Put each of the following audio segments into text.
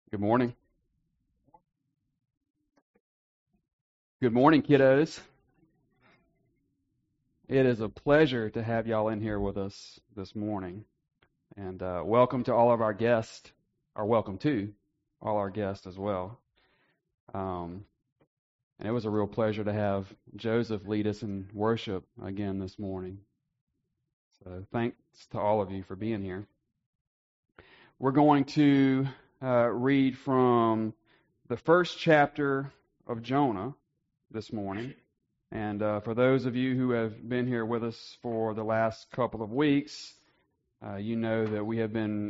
Good morning. Good morning, kiddos. It is a pleasure to have y'all in here with us this morning. And welcome to all of our guests, or welcome to all our guests as well. And it was a real pleasure to have Joseph lead us in worship again this morning. So thanks to all of you for being here. We're going to read from the first chapter of Jonah this morning. And for those of you who have been here with us for the last couple of weeks, you know that we have been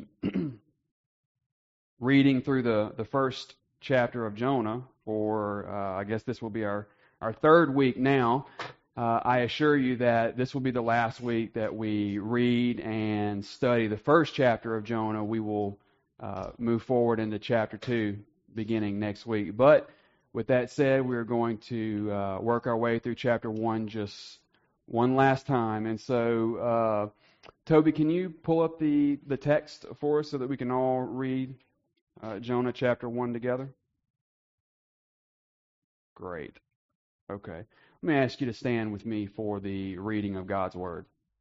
reading through the first chapter of Jonah for, I guess this will be our third week now. I assure you that this will be the last week that we read and study the first chapter of Jonah. We will move forward into chapter 2 beginning next week. But with that said, we're going to work our way through chapter 1 just one last time. And so, Toby, can you pull up the text for us so that we can all read Jonah chapter 1 together? Great. Okay. Let me ask you to stand with me for the reading of God's Word.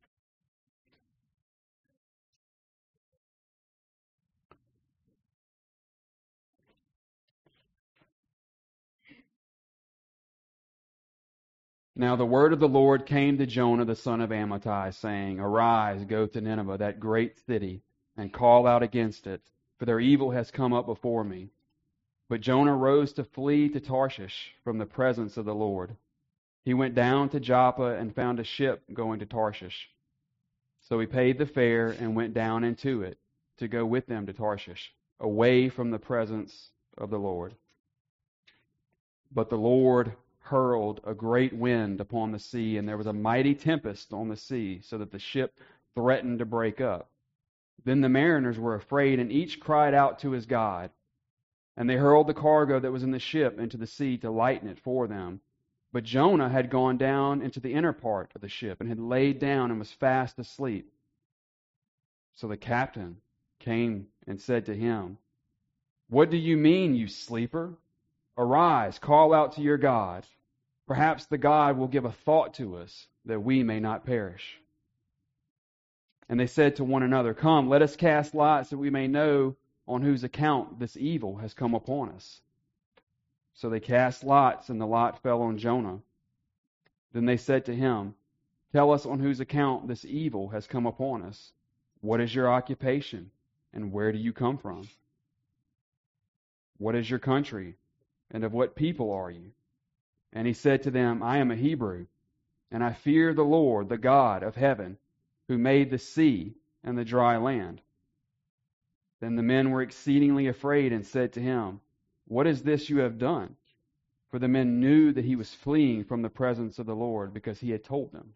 Now the word of the Lord came to Jonah the son of Amittai, saying, Arise, go to Nineveh, that great city, and call out against it, for their evil has come up before me. But Jonah rose to flee to Tarshish from the presence of the Lord. He went down to Joppa and found a ship going to Tarshish. So he paid the fare and went down into it to go with them to Tarshish, away from the presence of the Lord. But the Lord hurled a great wind upon the sea, and there was a mighty tempest on the sea, so that the ship threatened to break up. Then the mariners were afraid, and each cried out to his God. And they hurled the cargo that was in the ship into the sea to lighten it for them. But Jonah had gone down into the inner part of the ship, and had laid down and was fast asleep. So the captain came and said to him, What do you mean, you sleeper? Arise, call out to your God. Perhaps the God will give a thought to us, that we may not perish. And they said to one another, Come, let us cast lots, that we may know on whose account this evil has come upon us. So they cast lots, and the lot fell on Jonah. Then they said to him, Tell us on whose account this evil has come upon us. What is your occupation, and where do you come from? What is your country, and of what people are you? And he said to them, I am a Hebrew, and I fear the Lord, the God of heaven, who made the sea and the dry land. Then the men were exceedingly afraid and said to him, What is this you have done? For the men knew that he was fleeing from the presence of the Lord, because he had told them.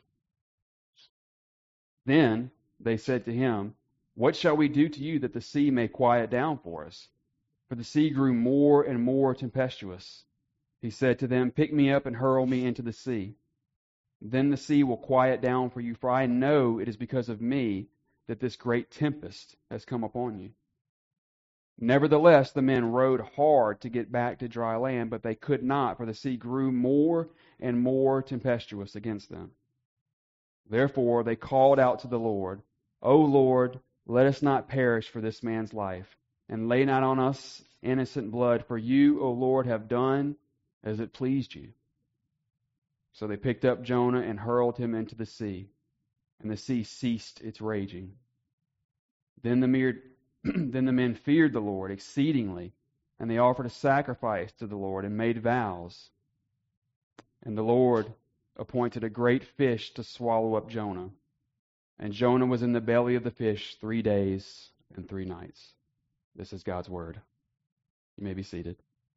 Then they said to him, What shall we do to you that the sea may quiet down for us? For the sea grew more and more tempestuous. He said to them, Pick me up and hurl me into the sea. Then the sea will quiet down for you, for I know it is because of me that this great tempest has come upon you. Nevertheless, the men rowed hard to get back to dry land, but they could not, for the sea grew more and more tempestuous against them. Therefore they called out to the Lord, O Lord, let us not perish for this man's life, and lay not on us innocent blood, for you, O Lord, have done as it pleased you. So they picked up Jonah and hurled him into the sea, and the sea ceased its raging. Then the men feared the Lord exceedingly, and they offered a sacrifice to the Lord and made vows. And the Lord appointed a great fish to swallow up Jonah. And Jonah was in the belly of the fish 3 days and 3 nights. This is God's word. You may be seated.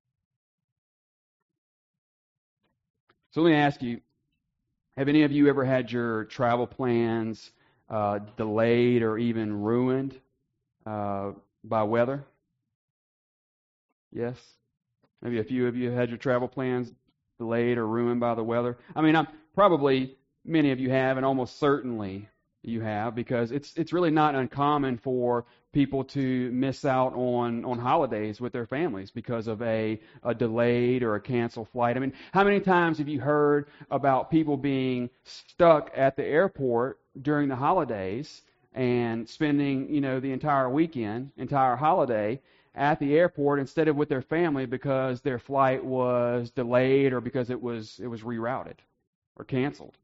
So let me ask you, have any of you ever had your travel plans delayed or even ruined by weather? Yes? Maybe a few of you had your travel plans delayed or ruined by the weather. I mean, probably many of you have, and almost certainly you have, because it's really not uncommon for people to miss out on holidays with their families because of a delayed or a canceled flight. I mean, how many times have you heard about people being stuck at the airport during the holidays and spending, the entire weekend, entire holiday at the airport instead of with their family because their flight was delayed or because it was rerouted or canceled?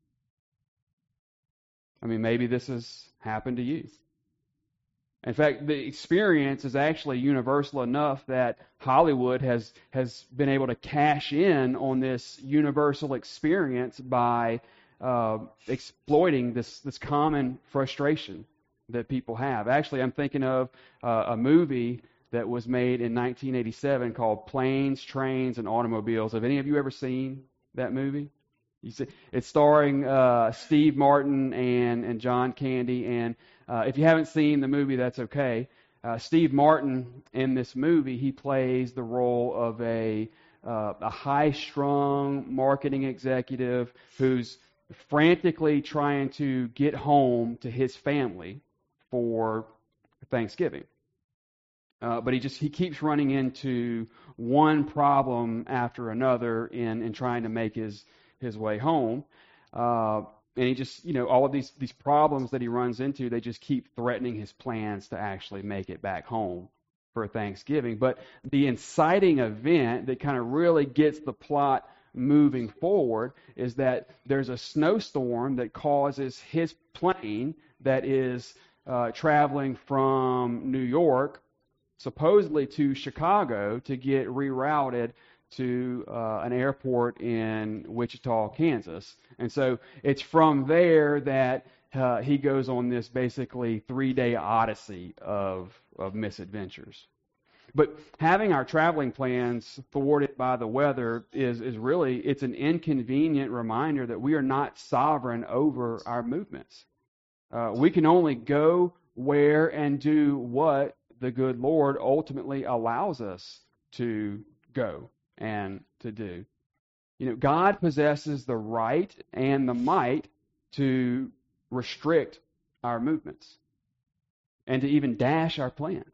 I mean, maybe this has happened to you. In fact, the experience is actually universal enough that Hollywood has been able to cash in on this universal experience by exploiting this common frustration that people have. Actually, I'm thinking of a movie that was made in 1987 called Planes, Trains, and Automobiles. Have any of you ever seen that movie? You see, it's starring Steve Martin and John Candy. And if you haven't seen the movie, that's okay. Steve Martin in this movie, he plays the role of a high-strung marketing executive who's frantically trying to get home to his family for Thanksgiving. But he keeps running into one problem after another in trying to make his way home. And he just, all of these problems that he runs into, they just keep threatening his plans to actually make it back home for Thanksgiving. But the inciting event that kind of really gets the plot moving forward is that there's a snowstorm that causes his plane that is traveling from New York, supposedly to Chicago, to get rerouted to an airport in Wichita, Kansas. And so it's from there that he goes on this basically 3-day odyssey of misadventures. But having our traveling plans thwarted by the weather is really, it's an inconvenient reminder that we are not sovereign over our movements. We can only go where and do what the good Lord ultimately allows us to go and to do. God possesses the right and the might to restrict our movements and to even dash our plans.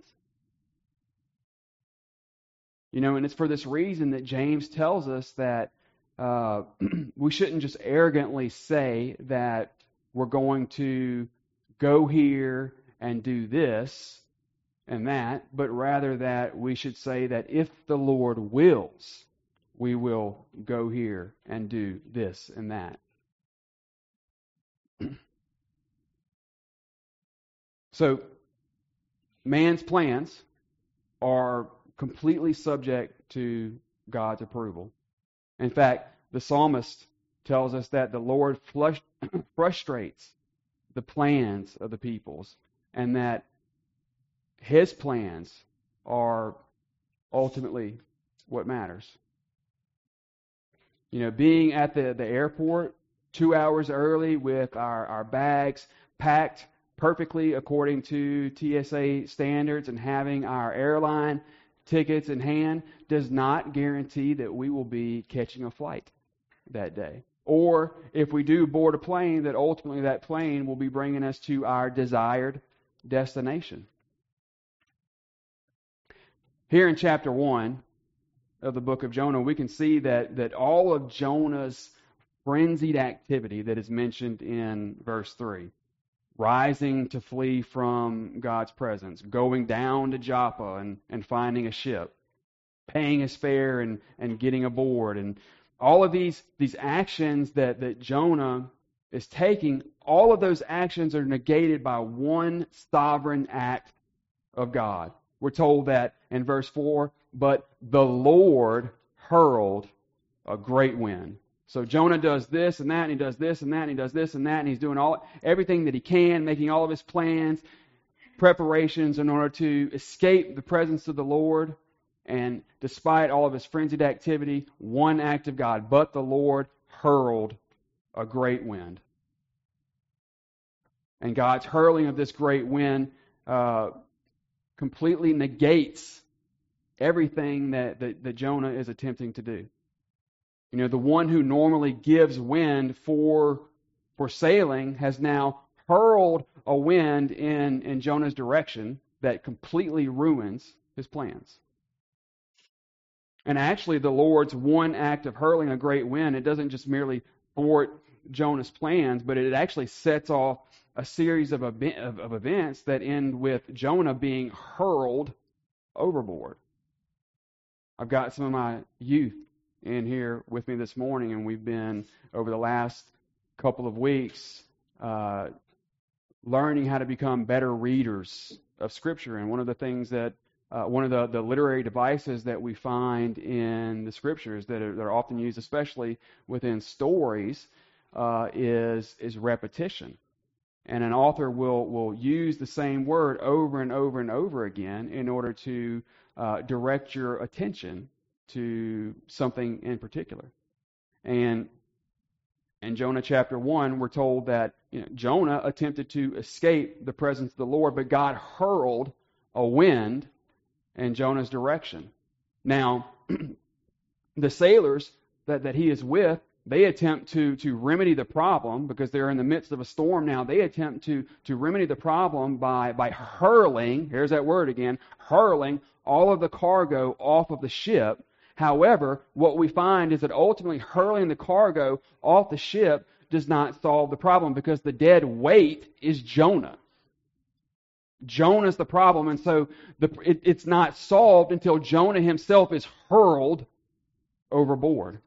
And it's for this reason that James tells us that we shouldn't just arrogantly say that we're going to go here and do this and that, but rather that we should say that if the Lord wills, we will go here and do this and that. So, man's plans are completely subject to God's approval. In fact, the psalmist tells us that the Lord frustrates the plans of the peoples, and that His plans are ultimately what matters. Being at the airport 2 hours early with our bags packed perfectly according to TSA standards and having our airline tickets in hand does not guarantee that we will be catching a flight that day. Or if we do board a plane, that ultimately that plane will be bringing us to our desired destination. Here in chapter 1 of the book of Jonah, we can see that all of Jonah's frenzied activity that is mentioned in verse 3, rising to flee from God's presence, going down to Joppa and finding a ship, paying his fare and getting aboard, and all of these actions that Jonah is taking, all of those actions are negated by one sovereign act of God. We're told that in verse 4, but the Lord hurled a great wind. So Jonah does this and that, and he does this and that, and he does this and that, and he's doing everything that he can, making all of his plans, preparations in order to escape the presence of the Lord. And despite all of his frenzied activity, one act of God, but the Lord hurled a great wind. And God's hurling of this great wind completely negates everything that Jonah is attempting to do. The one who normally gives wind for sailing has now hurled a wind in Jonah's direction that completely ruins his plans. And actually, the Lord's one act of hurling a great wind, it doesn't just merely thwart Jonah's plans, but it actually sets off a series of events that end with Jonah being hurled overboard. I've got some of my youth in here with me this morning, and we've been, over the last couple of weeks, learning how to become better readers of Scripture. And one of the things that one of the literary devices that we find in the Scriptures that are often used, especially within stories, is repetition. And an author will use the same word over and over and over again in order to direct your attention to something in particular. And in Jonah chapter 1, we're told that Jonah attempted to escape the presence of the Lord, but God hurled a wind in Jonah's direction. Now, the sailors that he is with, they attempt to remedy the problem because they're in the midst of a storm now. They attempt to remedy the problem by hurling, here's that word again, hurling all of the cargo off of the ship. However, what we find is that ultimately hurling the cargo off the ship does not solve the problem because the dead weight is Jonah. Jonah's the problem, and so it's not solved until Jonah himself is hurled overboard.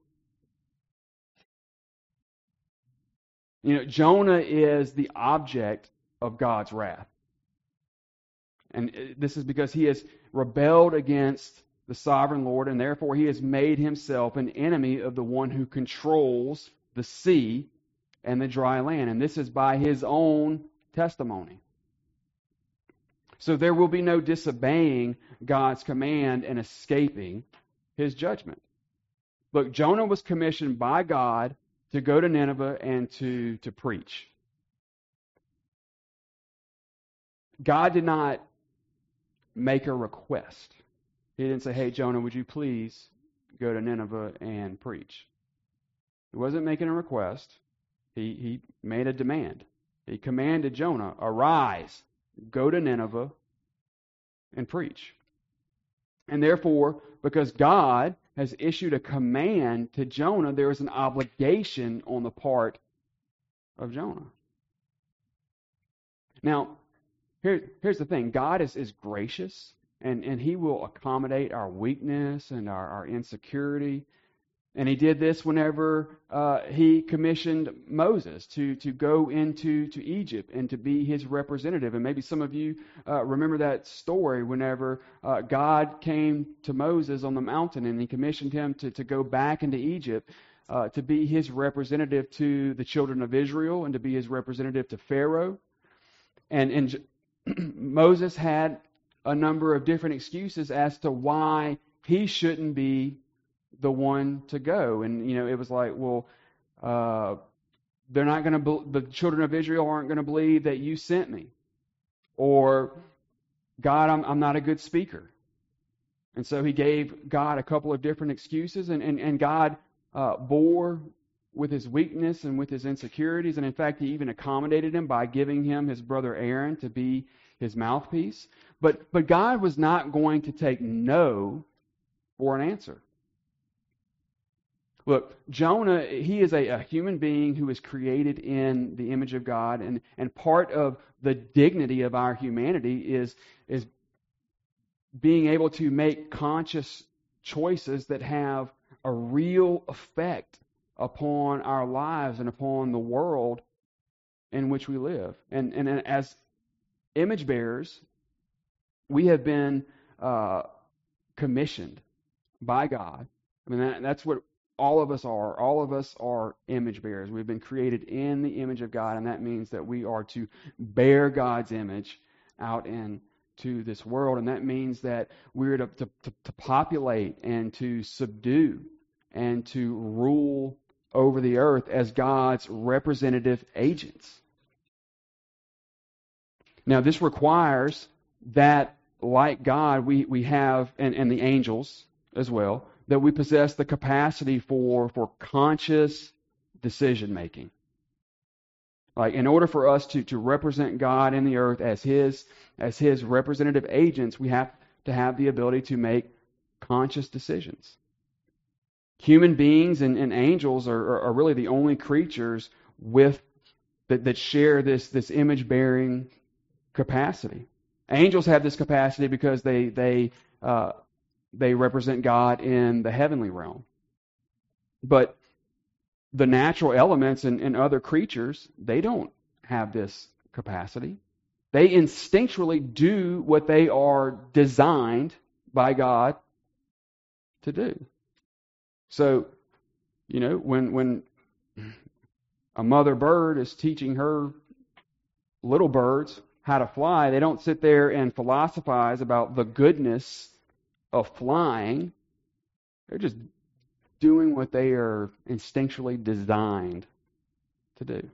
Jonah is the object of God's wrath. And this is because he has rebelled against the sovereign Lord, and therefore he has made himself an enemy of the one who controls the sea and the dry land. And this is by his own testimony. So there will be no disobeying God's command and escaping his judgment. Look, Jonah was commissioned by God to go to Nineveh and to preach. God did not make a request. He didn't say, hey, Jonah, would you please go to Nineveh and preach? He wasn't making a request. He made a demand. He commanded Jonah, arise, go to Nineveh and preach. And therefore, because God has issued a command to Jonah, there is an obligation on the part of Jonah. Now, here's the thing. God is gracious, and He will accommodate our weakness and our insecurity. And He did this whenever He commissioned Moses to go into Egypt and to be His representative. And maybe some of you remember that story whenever God came to Moses on the mountain and He commissioned him to go back into Egypt to be His representative to the children of Israel and to be His representative to Pharaoh. And Moses had a number of different excuses as to why he shouldn't be the one to go. And, it was like, well, they're not going to, the children of Israel aren't going to believe that you sent me. Or, God, I'm not a good speaker. And so he gave God a couple of different excuses, and God bore with his weakness and with his insecurities. And in fact, He even accommodated him by giving him his brother Aaron to be his mouthpiece. But God was not going to take no for an answer. Look, Jonah, he is a human being who is created in the image of God, and part of the dignity of our humanity is being able to make conscious choices that have a real effect upon our lives and upon the world in which we live. And as image bearers, we have been commissioned by God. I mean, that's what all of us are. All of us are image bearers. We've been created in the image of God, and that means that we are to bear God's image out into this world. And that means that we're to populate and to subdue and to rule over the earth as God's representative agents. Now, this requires that, like God, we have, and the angels as well, that we possess the capacity for conscious decision-making. Like, in order for us to represent God in the earth as His representative agents, we have to have the ability to make conscious decisions. Human beings and angels are really the only creatures that share this image-bearing capacity. Angels have this capacity because they represent God in the heavenly realm. But the natural elements and other creatures, they don't have this capacity. They instinctually do what they are designed by God to do. So, when a mother bird is teaching her little birds how to fly, they don't sit there and philosophize about the goodness of flying. They're just doing what they are instinctually designed to do.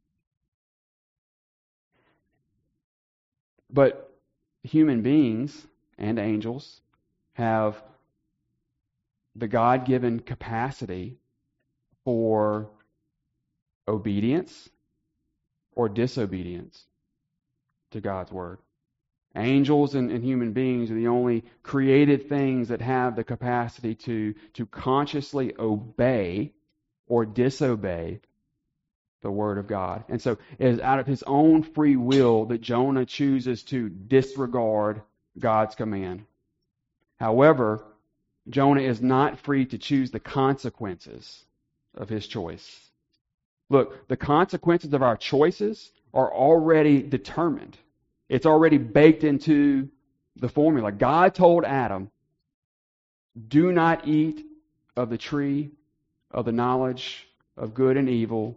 But human beings and angels have the God-given capacity for obedience or disobedience to God's word. Angels and human beings are the only created things that have the capacity to consciously obey or disobey the word of God. And so it is out of his own free will that Jonah chooses to disregard God's command. However, Jonah is not free to choose the consequences of his choice. Look, the consequences of our choices are already determined. It's already baked into the formula. God told Adam, do not eat of the tree of the knowledge of good and evil,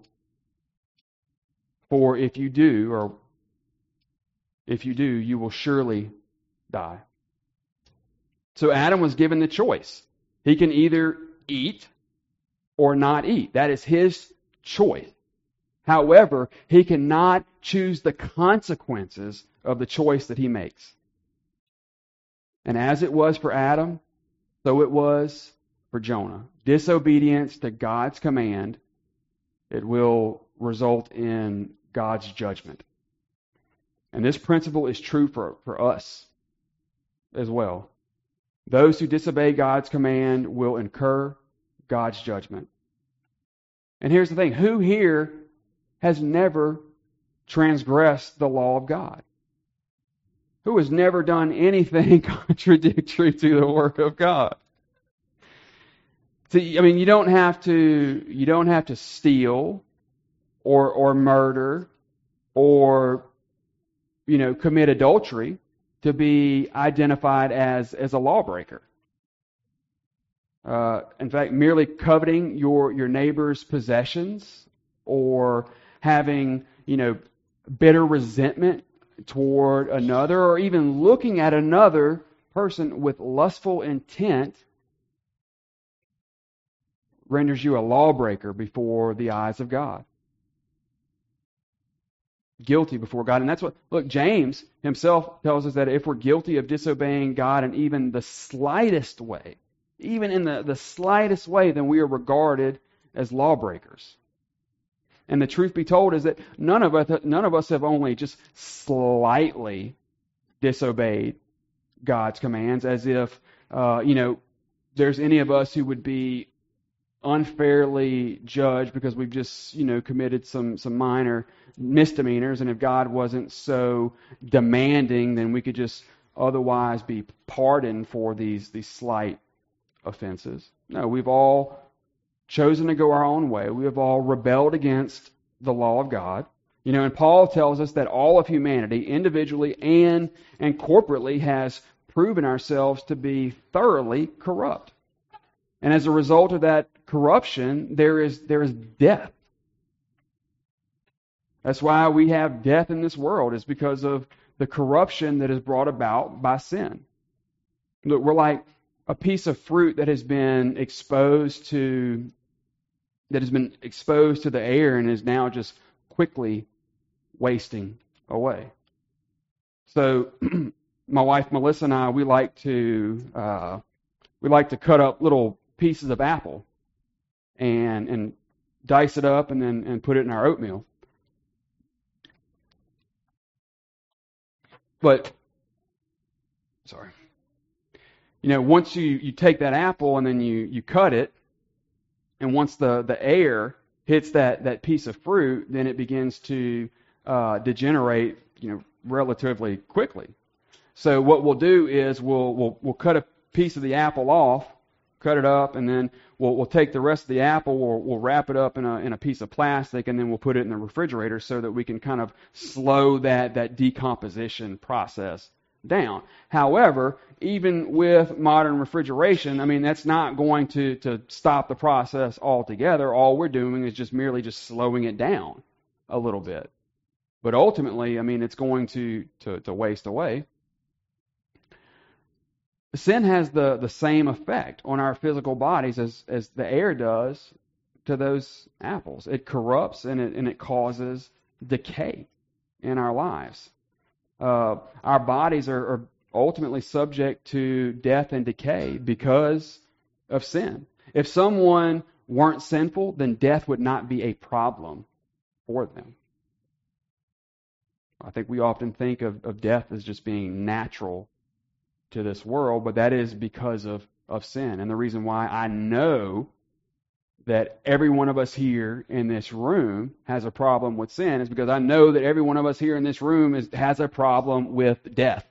for if you do, you will surely die. So Adam was given the choice. He can either eat or not eat. That is his choice. However, he cannot choose the consequences of the choice that he makes. And as it was for Adam, so it was for Jonah. Disobedience to God's command, it will result in God's judgment. And this principle is true for us as well. Those who disobey God's command will incur God's judgment. And here's the thing. Who here has never transgressed the law of God? Who has never done anything contradictory to the Word of God? See, you don't have to steal or murder or commit adultery to be identified as a lawbreaker. In fact, merely coveting your neighbor's possessions or having, bitter resentment toward another, or even looking at another person with lustful intent renders you a lawbreaker before the eyes of God. Guilty before God. And that's what, look, James himself tells us that if we're guilty of disobeying God in even the slightest way, even in the slightest way, then we are regarded as lawbreakers. And the truth be told is that none of us have only just slightly disobeyed God's commands, as if there's any of us who would be unfairly judged because we've just committed some minor misdemeanors, and if God wasn't so demanding, then we could just otherwise be pardoned for these slight offenses. No, we've all chosen to go our own way. We have all rebelled against the law of God. And Paul tells us that all of humanity, individually and corporately, has proven ourselves to be thoroughly corrupt. And as a result of that corruption, there is death. That's why we have death in this world, is because of the corruption that is brought about by sin. Look, we're like a piece of fruit that has been exposed to the air and is now just quickly wasting away. So my wife Melissa and I, we like to cut up little pieces of apple and dice it up and put it in our oatmeal. But, sorry. Once you take that apple and then you cut it, and once the air hits that piece of fruit, then it begins to degenerate, relatively quickly. So what we'll do is we'll cut a piece of the apple off, cut it up, and then we'll take the rest of the apple, we'll wrap it up in a piece of plastic, and then we'll put it in the refrigerator so that we can kind of slow that decomposition process down. However, even with modern refrigeration, that's not going to stop the process altogether. All we're doing is merely slowing it down a little bit. But ultimately, it's going to waste away. Sin has the same effect on our physical bodies as the air does to those apples. It corrupts and it causes decay in our lives. Our bodies are ultimately subject to death and decay because of sin. If someone weren't sinful, then death would not be a problem for them. I think we often think of death as just being natural to this world, but that is because of sin. And the reason why I know that every one of us here in this room has a problem with sin is because I know that every one of us here in this room has a problem with death.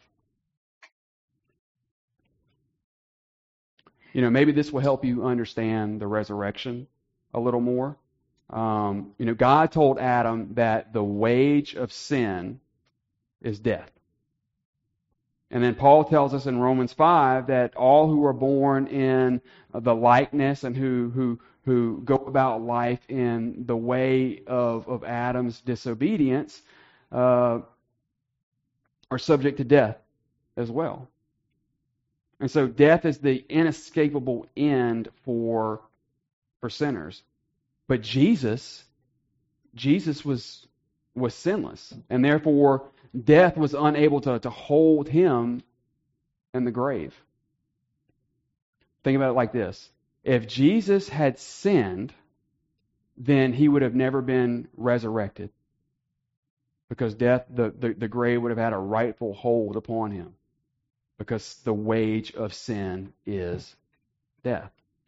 Maybe this will help you understand the resurrection a little more. God told Adam that the wage of sin is death. And then Paul tells us in Romans 5 that all who are born in the likeness and who go about life in the way of Adam's disobedience are subject to death as well. And so death is the inescapable end for sinners. But Jesus was sinless, and therefore death was unable to hold him in the grave. Think about it like this. If Jesus had sinned, then he would have never been resurrected, because death, the grave would have had a rightful hold upon him, because the wage of sin is death.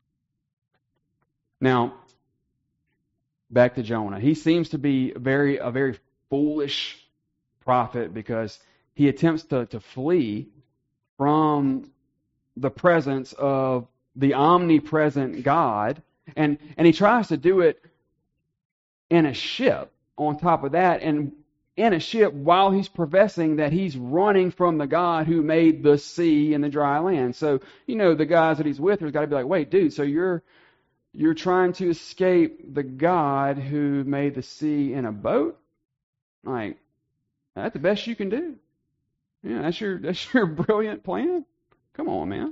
Now, back to Jonah. He seems to be a very foolish prophet, because he attempts to flee from the presence of the omnipresent God, and he tries to do it in a ship on top of that, and in a ship while he's professing that he's running from the God who made the sea and the dry land. So, the guys that he's with have got to be like, wait, dude, so you're trying to escape the God who made the sea in a boat? Like, that's the best you can do? Yeah, that's your brilliant plan? Come on, man.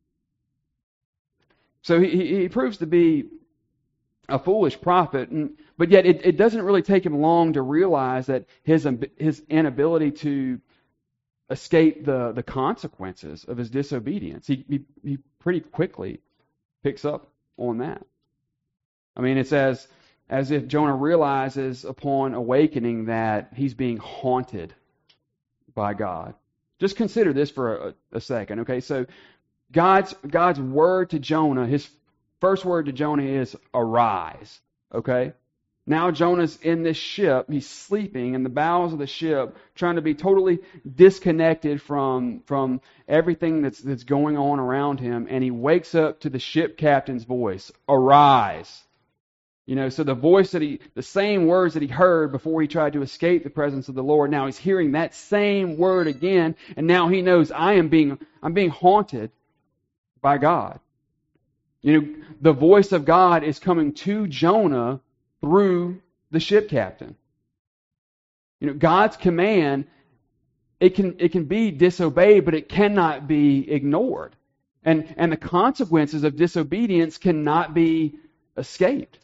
So he proves to be a foolish prophet, but yet it doesn't really take him long to realize that his inability to escape the consequences of his disobedience. He pretty quickly picks up on that. It's as if Jonah realizes upon awakening that he's being haunted by God. Just consider this for a second, okay? So God's word to Jonah, his first word to Jonah is arise, okay? Now Jonah's in this ship, he's sleeping in the bowels of the ship, trying to be totally disconnected from everything that's going on around him, and he wakes up to the ship captain's voice, arise. So the voice the same words that he heard before he tried to escape the presence of the Lord, now he's hearing that same word again, and now he knows I'm being haunted by God. The voice of God is coming to Jonah through the ship captain. God's command, it can be disobeyed, but it cannot be ignored. And the consequences of disobedience cannot be escaped.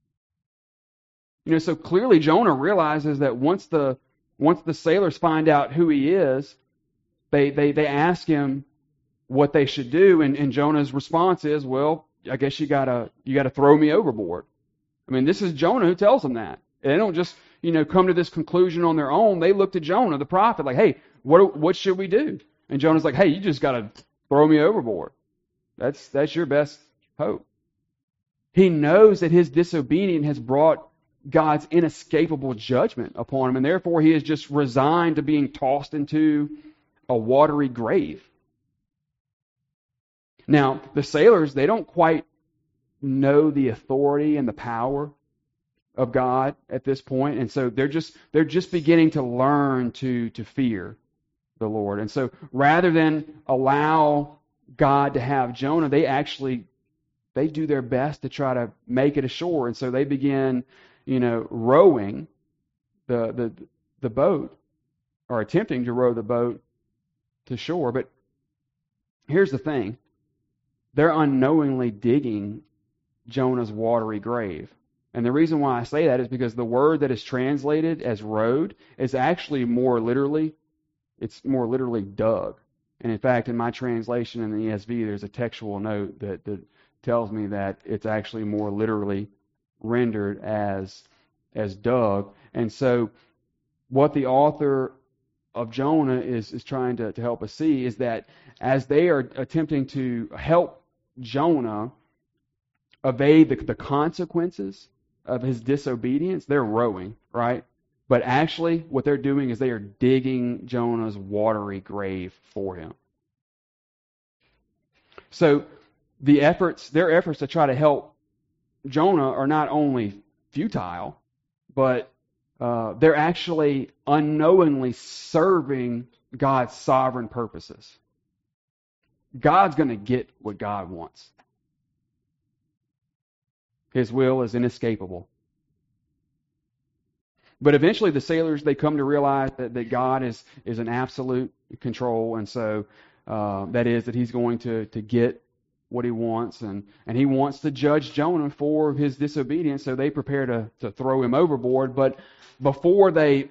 So clearly Jonah realizes that once the sailors find out who he is, they ask him what they should do, and Jonah's response is, well, I guess you gotta throw me overboard. This is Jonah who tells them that. They don't just, come to this conclusion on their own. They look to Jonah, the prophet, like, hey, what should we do? And Jonah's like, hey, you just got to throw me overboard. That's your best hope. He knows that his disobedience has brought God's inescapable judgment upon him, and therefore he is just resigned to being tossed into a watery grave. Now, the sailors, they don't quite know the authority and the power of God at this point, and so they're just beginning to learn to fear the Lord. And so rather than allow God to have Jonah, they do their best to try to make it ashore. And so they begin, rowing the boat, or attempting to row the boat to shore. But here's the thing. They're unknowingly digging Jonah's watery grave. And the reason why I say that is because the word that is translated as rowed is actually more literally dug. And in fact, in my translation in the ESV, there's a textual note that tells me that it's actually more literally rendered as dug. And so what the author of Jonah is trying to help us see is that as they are attempting to help Jonah evade the consequences of his disobedience, they're rowing, right? But actually what they're doing is they are digging Jonah's watery grave for him. So their efforts to try to help Jonah are not only futile, but they're actually unknowingly serving God's sovereign purposes. God's going to get what God wants. His will is inescapable. But eventually the sailors, they come to realize that God is in absolute control, and so that is that he's going to get what he wants, and he wants to judge Jonah for his disobedience, so they prepare to throw him overboard. But before they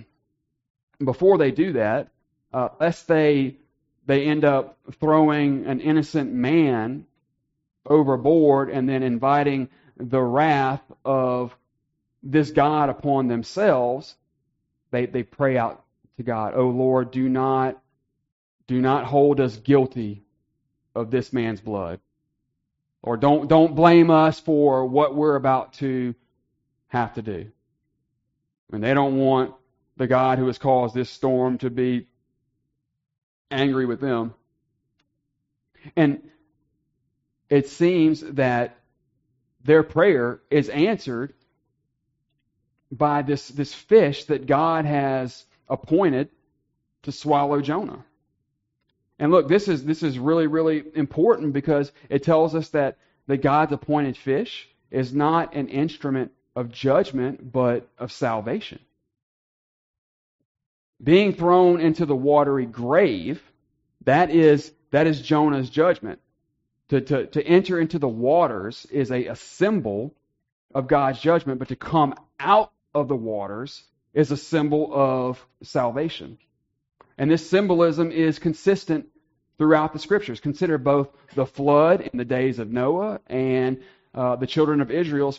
do that, lest they end up throwing an innocent man overboard and then inviting the wrath of this God upon themselves, they pray out to God, "Oh Lord, do not hold us guilty of this man's blood." Or don't blame us for what we're about to have to do. And they don't want the God who has caused this storm to be angry with them. And it seems that their prayer is answered by this fish that God has appointed to swallow Jonah. And look, this is really, really important because it tells us that God's appointed fish is not an instrument of judgment, but of salvation. Being thrown into the watery grave, that is Jonah's judgment. To enter into the waters is a symbol of God's judgment, but to come out of the waters is a symbol of salvation. And this symbolism is consistent throughout the Scriptures. Consider both the flood in the days of Noah and the children of Israel's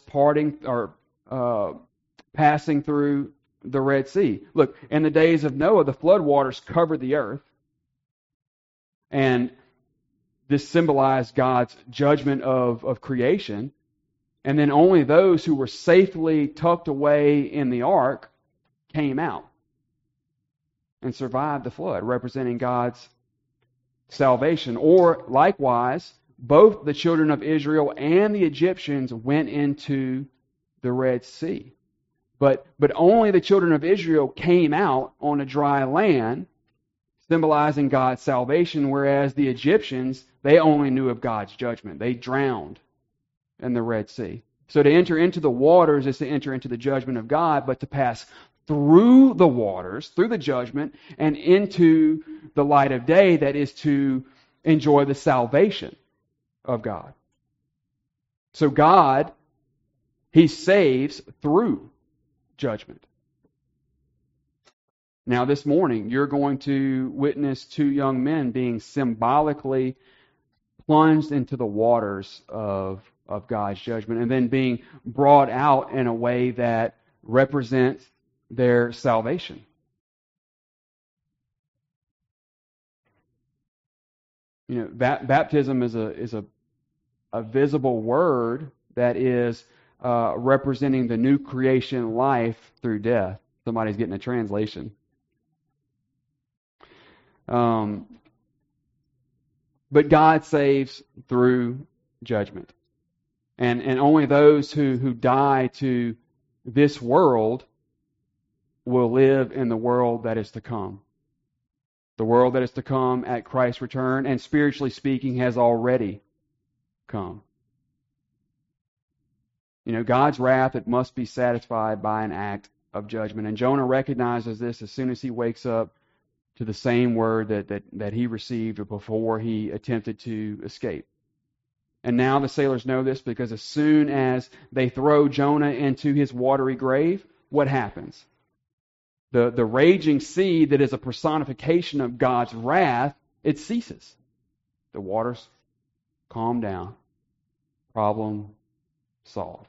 passing through the Red Sea. Look, in the days of Noah, the flood waters covered the earth, and this symbolized God's judgment of creation. And then only those who were safely tucked away in the ark came out and survived the flood, representing God's salvation. Or likewise, both the children of Israel and the Egyptians went into the Red Sea. But only the children of Israel came out on a dry land, symbolizing God's salvation, whereas the Egyptians, they only knew of God's judgment. They drowned in the Red Sea. So to enter into the waters is to enter into the judgment of God, but to pass through the waters, through the judgment, and into the light of day, that is to enjoy the salvation of God. So God, He saves through judgment. Now this morning, you're going to witness two young men being symbolically plunged into the waters of God's judgment and then being brought out in a way that represents their salvation. Baptism is a visible word that is representing the new creation life through death. Somebody's getting a translation. But God saves through judgment. And only those who die to this world will live in the world that is to come. The world that is to come at Christ's return, and spiritually speaking, has already come. God's wrath, it must be satisfied by an act of judgment. And Jonah recognizes this as soon as he wakes up to the same word that he received before he attempted to escape. And now the sailors know this because as soon as they throw Jonah into his watery grave, what happens? The raging sea that is a personification of God's wrath, it ceases. The waters calm down. Problem solved.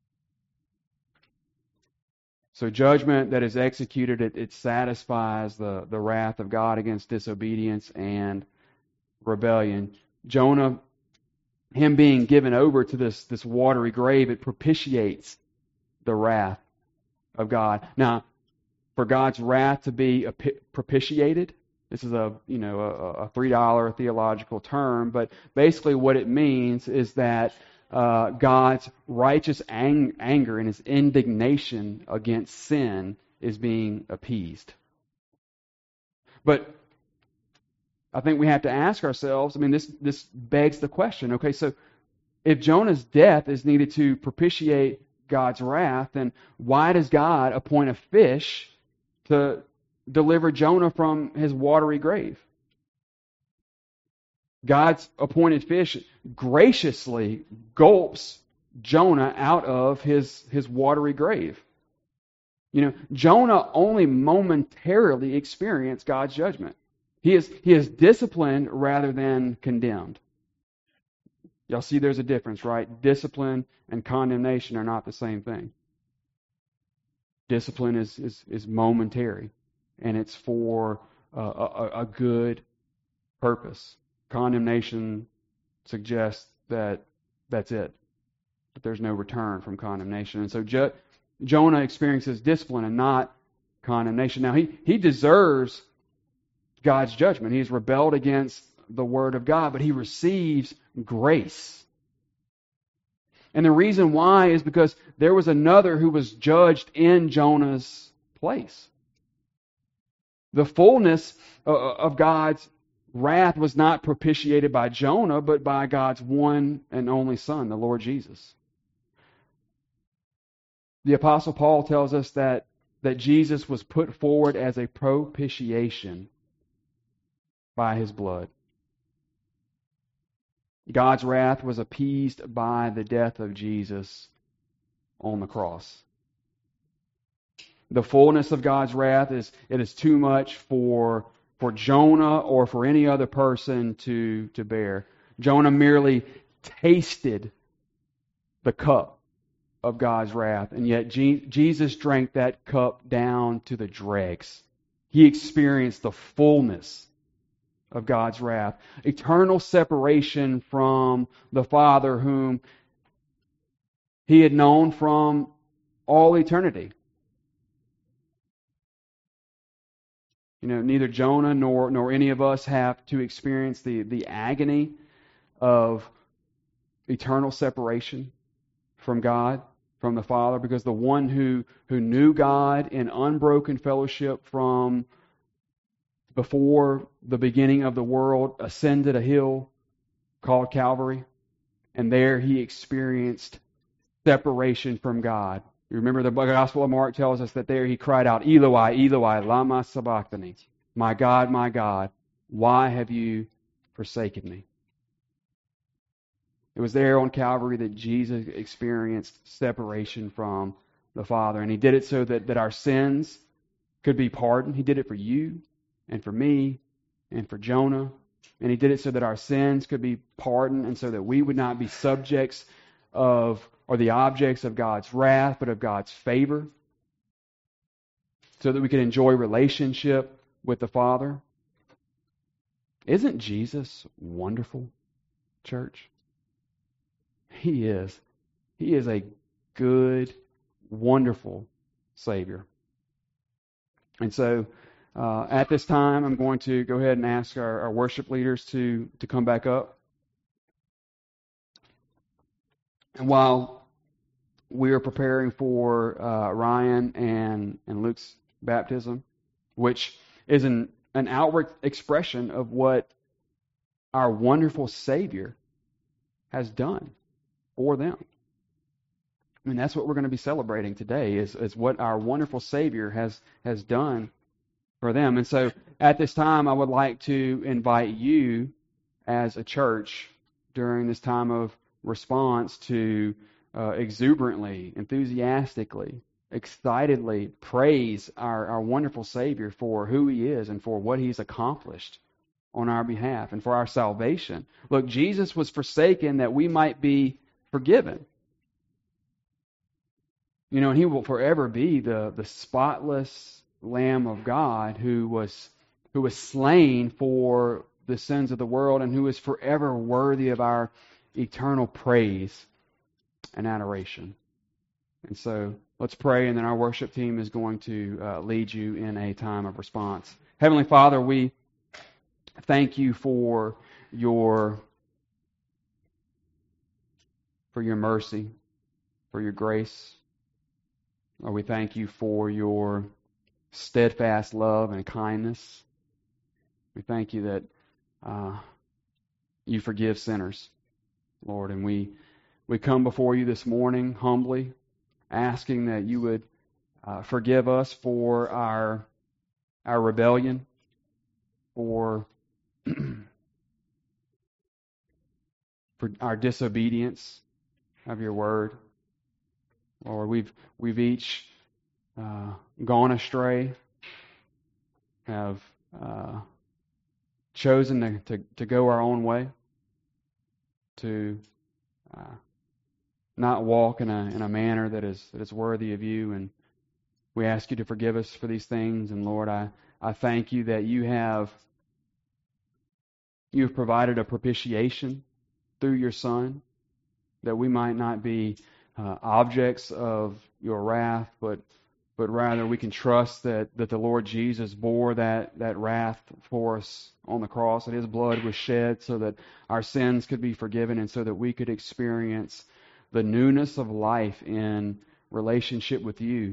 So judgment that is executed, it satisfies the wrath of God against disobedience and rebellion. Jonah, him being given over to this watery grave, it propitiates the wrath of God. Now, for God's wrath to be propitiated, this is a $3 theological term, but basically what it means is that God's righteous anger and His indignation against sin is being appeased. But I think we have to ask ourselves, this begs the question, okay, so if Jonah's death is needed to propitiate God's wrath, then why does God appoint a fish to deliver Jonah from his watery grave? God's appointed fish graciously gulps Jonah out of his watery grave. Jonah only momentarily experienced God's judgment. He is disciplined rather than condemned. Y'all see there's a difference, right? Discipline and condemnation are not the same thing. Discipline is momentary, and it's for a good purpose. Condemnation suggests that that's it, that there's no return from condemnation. And so Jonah experiences discipline and not condemnation. Now, he deserves God's judgment. He's rebelled against the Word of God, but he receives grace. And the reason why is because there was another who was judged in Jonah's place. The fullness of God's wrath was not propitiated by Jonah, but by God's one and only Son, the Lord Jesus. The Apostle Paul tells us that Jesus was put forward as a propitiation by His blood. God's wrath was appeased by the death of Jesus on the cross. The fullness of God's wrath is too much for Jonah or for any other person to bear. Jonah merely tasted the cup of God's wrath, and yet Jesus drank that cup down to the dregs. He experienced the fullness of God's wrath. Eternal separation from the Father whom He had known from all eternity. Neither Jonah nor any of us have to experience the agony of eternal separation from God, from the Father, because the one who knew God in unbroken fellowship from before the beginning of the world ascended a hill called Calvary, and there He experienced separation from God. You remember the Gospel of Mark tells us that there He cried out, Eloi, Eloi, lama sabachthani. My God, why have you forsaken me? It was there on Calvary that Jesus experienced separation from the Father. And He did it so that our sins could be pardoned. He did it for you and for me and for Jonah. And He did it so that our sins could be pardoned and so that we would not be subjects of or the objects of God's wrath, but of God's favor, so that we could enjoy relationship with the Father. Isn't Jesus wonderful, church? He is. He is a good, wonderful Savior. And so at this time, I'm going to go ahead and ask our worship leaders to come back up. And while we are preparing for Ryan and Luke's baptism, which is an outward expression of what our wonderful Savior has done for them. I mean, that's what we're going to be celebrating today is what our wonderful Savior has done for them. And so at this time, I would like to invite you as a church during this time of response to exuberantly, enthusiastically, excitedly praise our wonderful Savior for who He is and for what He's accomplished on our behalf and for our salvation. Look, Jesus was forsaken that we might be forgiven. You know, and He will forever be the spotless Lamb of God who was slain for the sins of the world and who is forever worthy of our eternal praise and adoration. And so let's pray, and then our worship team is going to lead you in a time of response. Heavenly Father, we thank you for your mercy, for your grace. Lord, we thank you for your steadfast love and kindness. We thank you that you forgive sinners, Lord, and we come before you this morning humbly, asking that you would forgive us for our rebellion, for our disobedience of your word. Lord, we've each gone astray, have chosen to go our own way, to not walk in a manner that is worthy of you, and we ask you to forgive us for these things. And Lord, I thank you that you have provided a propitiation through your Son, that we might not be objects of your wrath, but rather we can trust that the Lord Jesus bore that wrath for us on the cross, that His blood was shed so that our sins could be forgiven and so that we could experience the newness of life in relationship with you.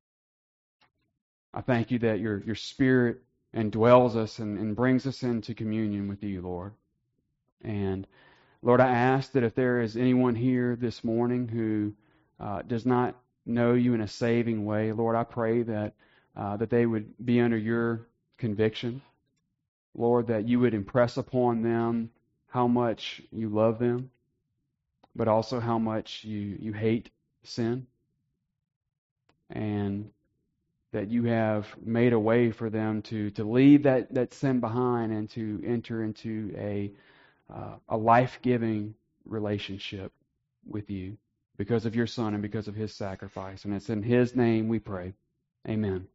I thank you that your Spirit indwells us and brings us into communion with you, Lord. And Lord, I ask that if there is anyone here this morning who does not know you in a saving way, Lord, I pray that they would be under your conviction. Lord, that you would impress upon them how much you love them, but also how much you hate sin, and that you have made a way for them to leave that sin behind and to enter into a life-giving relationship with you because of your Son and because of His sacrifice. And it's in His name we pray. Amen.